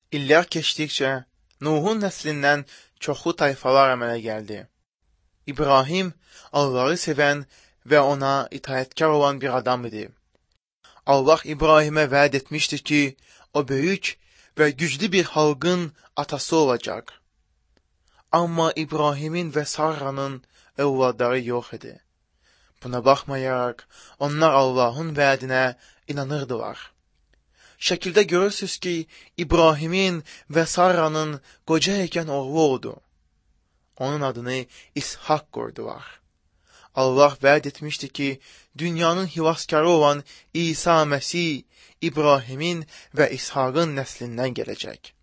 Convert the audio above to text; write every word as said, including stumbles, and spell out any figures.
İllər keçdikcə Nuhun nəslindən çoxlu tayfalar əmələ gəldi. İbrahim Allahı sevən və ona itaətkar olan bir adam idi. Allah İbrahimə vəd etmişdi ki, o böyük və güclü bir xalqın atası olacaq. Amma İbrahimin və Sarranın övladları yox idi. Buna baxmayaraq, onlar Allahın vədinə inanırdılar. Şəkildə görürsünüz ki, İbrahimin və Sarranın qoca ikən oğlu oldu. Onun adını İshak qoydular. Allah vəd etmişdi ki, dünyanın xilaskarı olan İsa Məsih İbrahimin və İshakın nəslindən gələcək.